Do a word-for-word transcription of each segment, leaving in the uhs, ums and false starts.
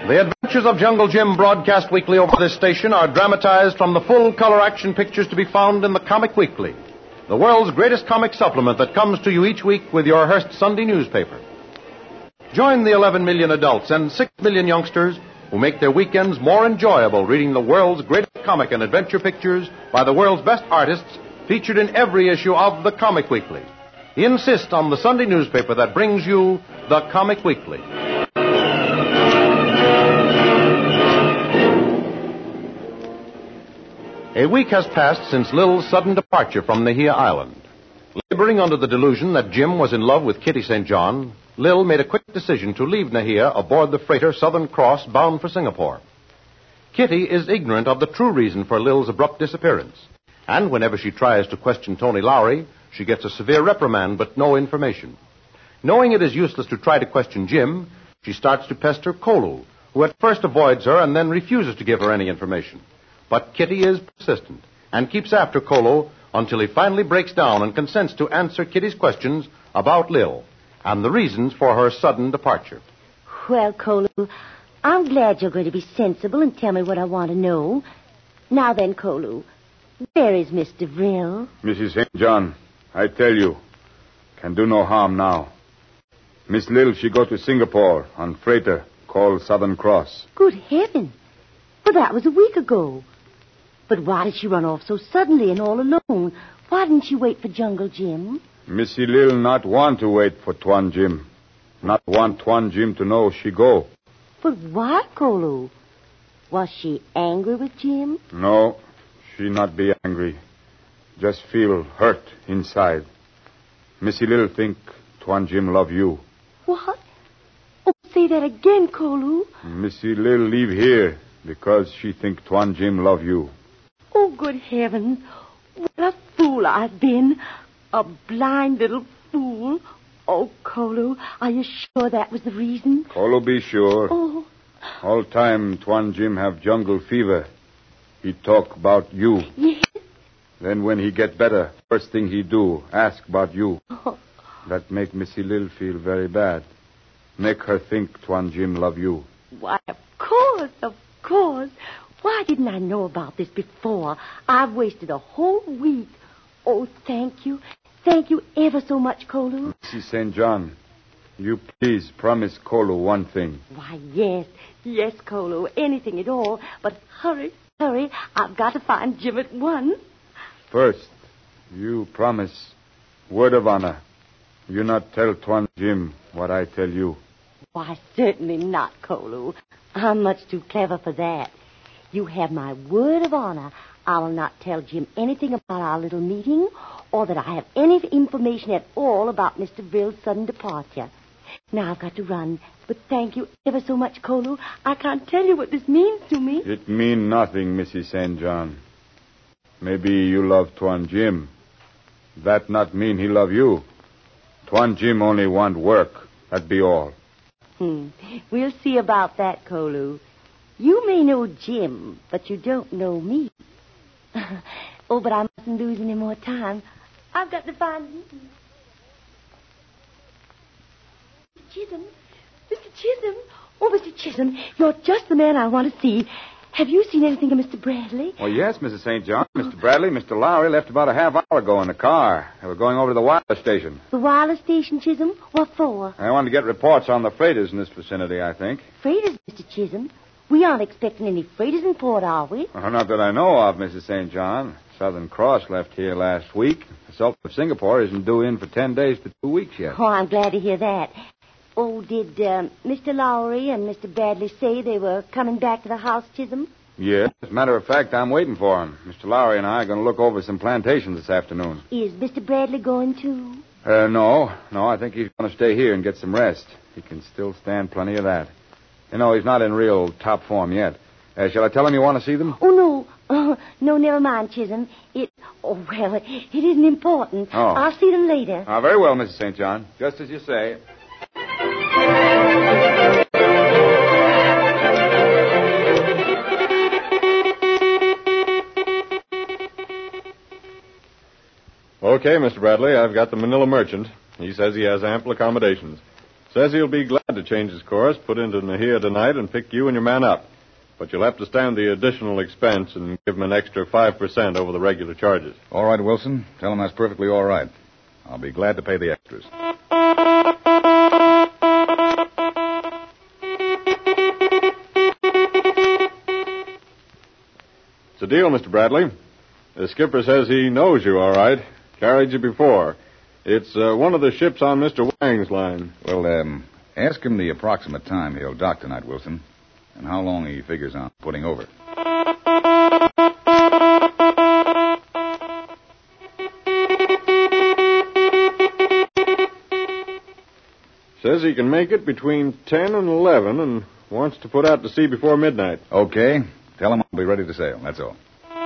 The Adventures of Jungle Jim, broadcast weekly over this station, are dramatized from the full-color action pictures to be found in the Comic Weekly, the world's greatest comic supplement that comes to you each week with your Hearst Sunday newspaper. Join the eleven million adults and six million youngsters who make their weekends more enjoyable reading the world's greatest comic and adventure pictures by the world's best artists featured in every issue of the Comic Weekly. Insist on the Sunday newspaper that brings you the Comic Weekly. A week has passed since Lil's sudden departure from Nahia Island. Laboring under the delusion that Jim was in love with Kitty Saint John, Lil made a quick decision to leave Nahia aboard the freighter Southern Cross bound for Singapore. Kitty is ignorant of the true reason for Lil's abrupt disappearance, and whenever she tries to question Tony Lowry, she gets a severe reprimand but no information. Knowing it is useless to try to question Jim, she starts to pester Kolu, who at first avoids her and then refuses to give her any information. But Kitty is persistent and keeps after Kolu until he finally breaks down and consents to answer Kitty's questions about Lil and the reasons for her sudden departure. Well, Kolu, I'm glad you're going to be sensible and tell me what I want to know. Now then, Kolu, where is Mister Vril? Missus Saint John, I tell you, can do no harm now. Miss Lil, she go to Singapore on freighter called Southern Cross. Good heaven. Well, that was a week ago. But why did she run off so suddenly and all alone? Why didn't she wait for Jungle Jim? Missy Lil not want to wait for Tuan Jim. Not want Tuan Jim to know she go. But why, Kolu? Was she angry with Jim? No, she not be angry. Just feel hurt inside. Missy Lil think Tuan Jim love you. What? Oh, say that again, Kolu. Missy Lil leave here because she think Tuan Jim love you. Oh, good heaven. What a fool I've been. A blind little fool. Oh, Kolu, are you sure that was the reason? Kolu be sure. Oh. All time Tuan Jim have jungle fever. He talk about you. Yes. Then when he get better, first thing he do, ask about you. Oh. That make Missy Lil feel very bad. Make her think Tuan Jim love you. Why, of course, of course. Why didn't I know about this before? I've wasted a whole week. Oh, thank you. Thank you ever so much, Kolu. Missus Saint John, you please promise Kolu one thing. Why, yes. Yes, Kolu. Anything at all. But hurry, hurry. I've got to find Jim at once. First, you promise, word of honor, you not tell Tuan Jim what I tell you. Why, certainly not, Kolu. I'm much too clever for that. You have my word of honor. I will not tell Jim anything about our little meeting or that I have any information at all about Mister Vril's sudden departure. Now I've got to run, but thank you ever so much, Kolu. I can't tell you what this means to me. It mean nothing, Missus Saint John. Maybe you love Tuan Jim. That not mean he love you. Tuan Jim only want work. That be all. Hmm. We'll see about that, Kolu. You may know Jim, but you don't know me. Oh, but I mustn't lose any more time. I've got to find Jim. Chisholm. Mister Chisholm. Oh, Mister Chisholm, you're just the man I want to see. Have you seen anything of Mister Bradley? Oh, yes, Missus Saint John. Mister Bradley, Mister Lowry left about a half hour ago in the car. They were going over to the wireless station. The wireless station, Chisholm? What for? I wanted to get reports on the freighters in this vicinity, I think. Freighters, Mister Chisholm? We aren't expecting any freighters in port, are we? Well, not that I know of, Missus Saint John. Southern Cross left here last week. The Sultan of Singapore isn't due in for ten days to two weeks yet. Oh, I'm glad to hear that. Oh, did uh, Mister Lowry and Mister Bradley say they were coming back to the house, Chisholm? Yes. As a matter of fact, I'm waiting for him. Mister Lowry and I are going to look over some plantations this afternoon. Is Mister Bradley going too? Uh, no. No, I think he's going to stay here and get some rest. He can still stand plenty of that. You know, he's not in real top form yet. Uh, shall I tell him you want to see them? Oh, no. Uh, no, never mind, Chisholm. It, oh, well, it, it isn't important. Oh. I'll see them later. Ah, very well, Missus Saint John. Just as you say. Okay, Mister Bradley, I've got the Manila Merchant. He says he has ample accommodations. Says he'll be glad to to change his course, put into Nahia tonight, and pick you and your man up. But you'll have to stand the additional expense and give him an extra five percent over the regular charges. All right, Wilson. Tell him that's perfectly all right. I'll be glad to pay the extras. It's a deal, Mister Bradley. The skipper says he knows you all right. Carried you before. It's uh, one of the ships on Mister Wang's line. Well, um, ask him the approximate time he'll dock tonight, Wilson, and how long he figures on putting over. Says he can make it between ten and eleven and wants to put out to sea before midnight. Okay. Tell him I'll be ready to sail. That's all.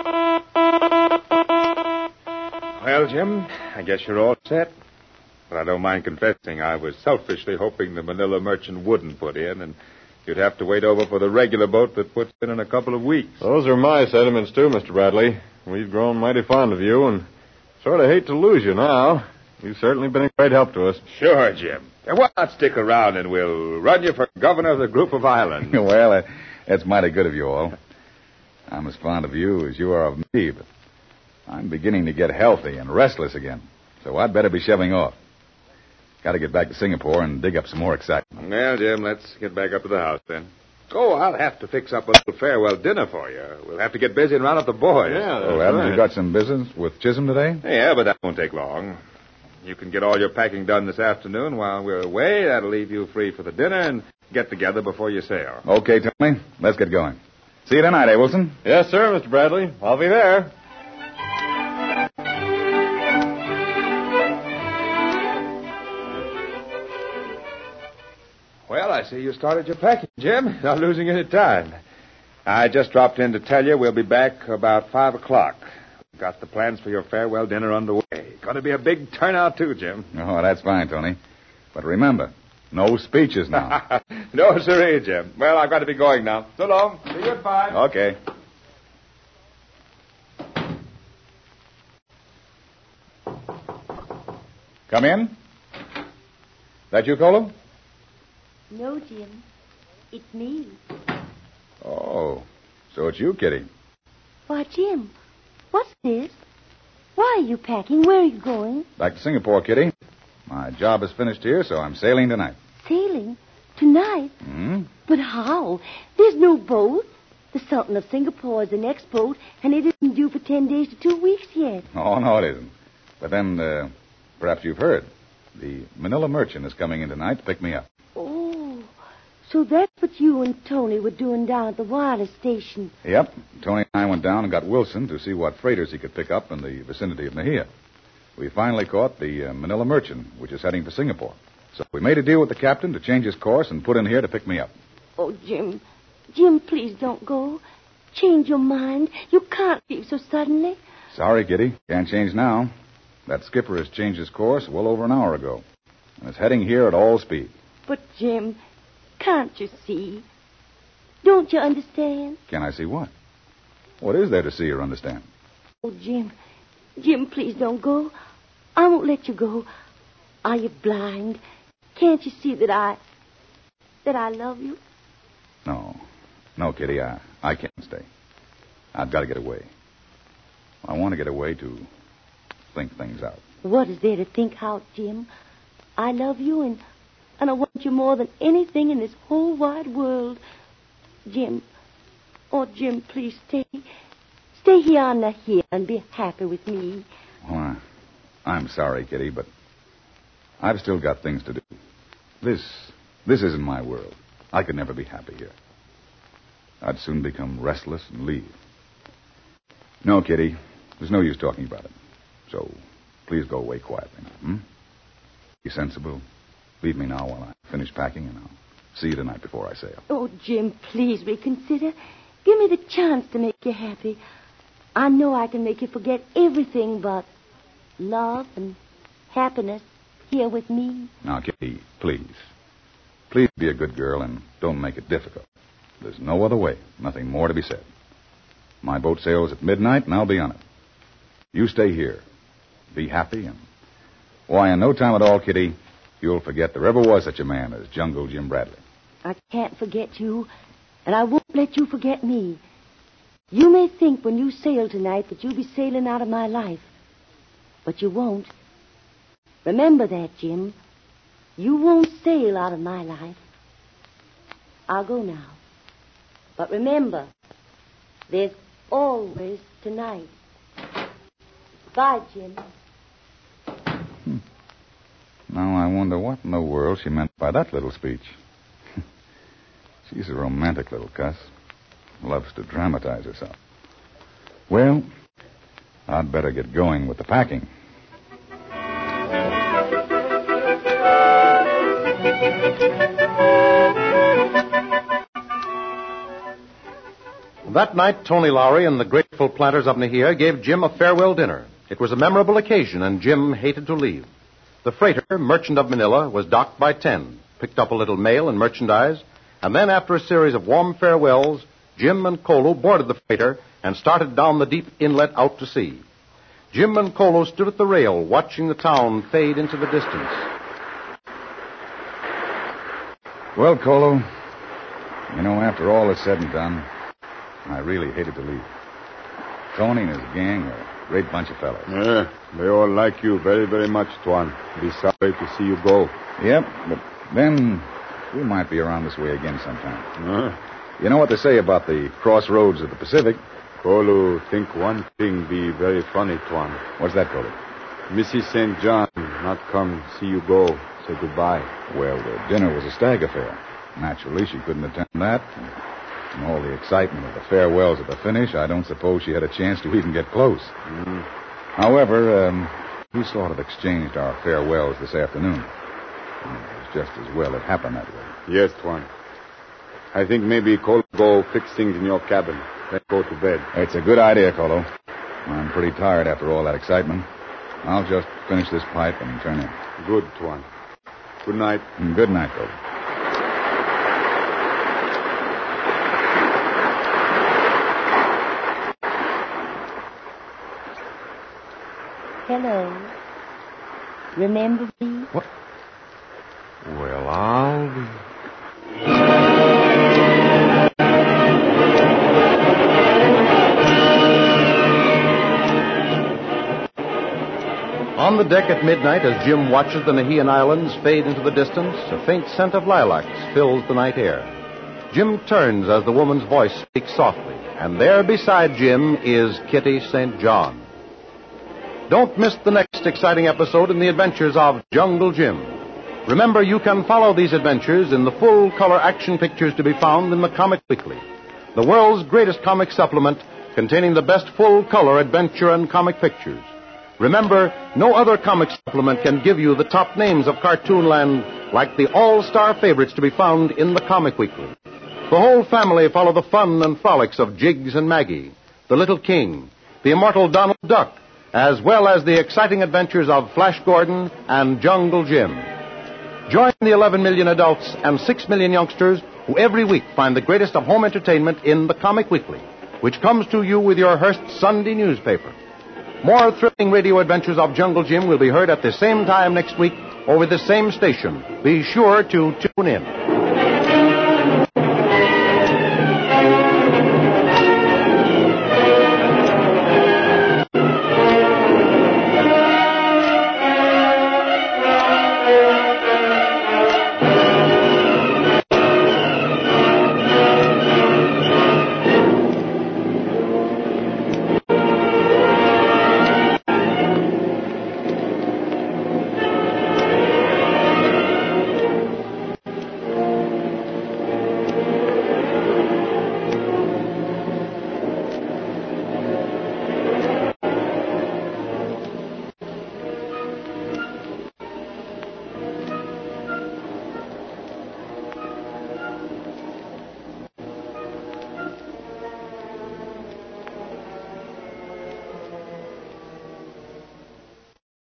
Well, Jim, I guess you're all set. But I don't mind confessing I was selfishly hoping the Manila Merchant wouldn't put in, and you'd have to wait over for the regular boat that puts in in a couple of weeks. Those are my sentiments, too, Mister Bradley. We've grown mighty fond of you and sort of hate to lose you now. You've certainly been a great help to us. Sure, Jim. And why not stick around and we'll run you for governor of the group of islands? Well, uh, that's mighty good of you all. I'm as fond of you as you are of me, but I'm beginning to get healthy and restless again, so I'd better be shoving off. Got to get back to Singapore and dig up some more excitement. Well, Jim, let's get back up to the house then. Oh, I'll have to fix up a little farewell dinner for you. We'll have to get busy and round up the boys. Yeah, that's Oh, haven't right. you got some business with Chisholm today? Yeah, but that won't take long. You can get all your packing done this afternoon while we're away. That'll leave you free for the dinner and get together before you sail. Okay, Tony. Let's get going. See you tonight, eh, Wilson? Yes, sir, Mister Bradley. I'll be there. Well, I see you started your packing, Jim. Not losing any time. I just dropped in to tell you we'll be back about five o'clock. Got the plans for your farewell dinner underway. Going to be a big turnout, too, Jim. Oh, that's fine, Tony. But remember, no speeches now. No, sirree, Jim. Well, I've got to be going now. So long. See you at five. Okay. Come in. That you, Colo? No, Jim. It's me. Oh, so it's you, Kitty. Why, Jim, what's this? Why are you packing? Where are you going? Back to Singapore, Kitty. My job is finished here, so I'm sailing tonight. Sailing? Tonight? Hmm? But how? There's no boat. The Sultan of Singapore is the next boat, and it isn't due for ten days to two weeks yet. Oh, no, it isn't. But then, uh, perhaps you've heard. The Manila Merchant is coming in tonight to pick me up. Oh, so that's what you and Tony were doing down at the wireless station. Yep. Tony and I went down and got Wilson to see what freighters he could pick up in the vicinity of Nahia. We finally caught the uh, Manila Merchant, which is heading for Singapore. So we made a deal with the captain to change his course and put in here to pick me up. Oh, Jim. Jim, please don't go. Change your mind. You can't leave so suddenly. Sorry, Kitty. Can't change now. That skipper has changed his course well over an hour ago. And is heading here at all speed. But, Jim, can't you see? Don't you understand? Can I see what? What is there to see or understand? Oh, Jim. Jim, please don't go. I won't let you go. Are you blind? Can't you see that I... that I love you? No. No, Kitty, I, I can't stay. I've got to get away. I want to get away to think things out. What is there to think out, Jim? I love you, and, and I want you more than anything in this whole wide world. Jim, oh, Jim, please stay. Stay here on the hill and be happy with me. Well, I, I'm sorry, Kitty, but I've still got things to do. This, this isn't my world. I could never be happy here. I'd soon become restless and leave. No, Kitty, there's no use talking about it. So, please go away quietly now, hmm? Be sensible. Leave me now while I finish packing, and I'll see you tonight before I sail. Oh, Jim, please reconsider. Give me the chance to make you happy. I know I can make you forget everything but love and happiness here with me. Now, Kitty, please. Please be a good girl and don't make it difficult. There's no other way. Nothing more to be said. My boat sails at midnight, and I'll be on it. You stay here. Be happy, and why, in no time at all, Kitty, you'll forget there ever was such a man as Jungle Jim Bradley. I can't forget you, and I won't let you forget me. You may think when you sail tonight that you'll be sailing out of my life, but you won't. Remember that, Jim. You won't sail out of my life. I'll go now. But remember, there's always tonight. Bye, Jim. Hmm. Now I wonder what in the world she meant by that little speech. She's a romantic little cuss. Loves to dramatize herself. Well, I'd better get going with the packing. That night, Tony Lowry and the grateful planters of Nahia gave Jim a farewell dinner. It was a memorable occasion, and Jim hated to leave. The freighter, Merchant of Manila, was docked by ten, picked up a little mail and merchandise, and then after a series of warm farewells, Jim and Kolo boarded the freighter and started down the deep inlet out to sea. Jim and Kolo stood at the rail, watching the town fade into the distance. Well, Kolo, you know, after all is said and done, I really hated to leave. Tony and his gang are a great bunch of fellows. Yeah, they all like you very, very much, Tuan. Be sorry to see you go. Yep, but then we might be around this way again sometime. Uh, You know what they say about the crossroads of the Pacific? Kolo think one thing be very funny, Tuan. What's that, Kolo? Missus Saint John not come see you go. Say goodbye. Well, the dinner was a stag affair. Naturally, she couldn't attend that. And all the excitement of the farewells at the finish, I don't suppose she had a chance to even get close. Mm. However, um, we sort of exchanged our farewells this afternoon. And it was just as well it happened that way. Yes, Tuan. I think maybe Kolo go fix things in your cabin. Then go to bed. It's a good idea, Kolo. I'm pretty tired after all that excitement. I'll just finish this pipe and turn in. Good, Tuan. Good night. And good night, Kolo. Hello. Remember me? What? Well, I'll be... On the deck at midnight, as Jim watches the Nahian Islands fade into the distance, a faint scent of lilacs fills the night air. Jim turns as the woman's voice speaks softly, and there beside Jim is Kitty Saint John. Don't miss the next exciting episode in the adventures of Jungle Jim. Remember, you can follow these adventures in the full-color action pictures to be found in the Comic Weekly, the world's greatest comic supplement containing the best full-color adventure and comic pictures. Remember, no other comic supplement can give you the top names of Cartoonland like the all-star favorites to be found in the Comic Weekly. The whole family follow the fun and frolics of Jiggs and Maggie, the Little King, the immortal Donald Duck, as well as the exciting adventures of Flash Gordon and Jungle Jim. Join the eleven million adults and six million youngsters who every week find the greatest of home entertainment in the Comic Weekly, which comes to you with your Hearst Sunday newspaper. More thrilling radio adventures of Jungle Jim will be heard at the same time next week over the same station. Be sure to tune in.